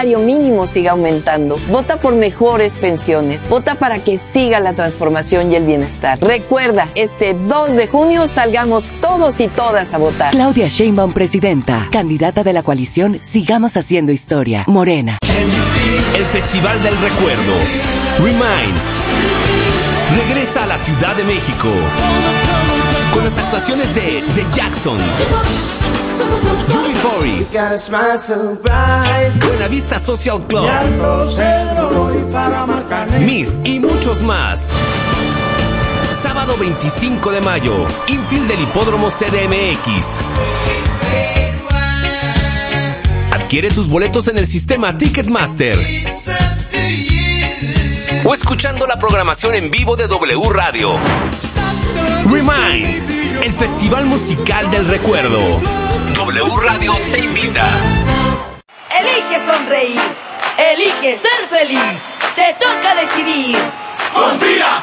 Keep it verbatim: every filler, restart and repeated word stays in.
mínimo siga aumentando. Vota por mejores pensiones. Vota para que siga la transformación y el bienestar. Recuerda, este dos de junio salgamos todos y todas a votar. Claudia Sheinbaum, presidenta, candidata de la coalición Sigamos Haciendo Historia, Morena. El Festival del Recuerdo, Remind, regresa a la Ciudad de México con las actuaciones de The Jacksons, U B cuarenta, Buenavista Social Club, Mist y muchos más. Sábado veinticinco de mayo, infield del Hipódromo C D M X. Adquiere tus boletos en el sistema Ticketmaster o escuchando la programación en vivo de W Radio. Remind, el festival musical del recuerdo. W Radio te invita. Elige sonreír, elige ser feliz, te toca decidir. Confía,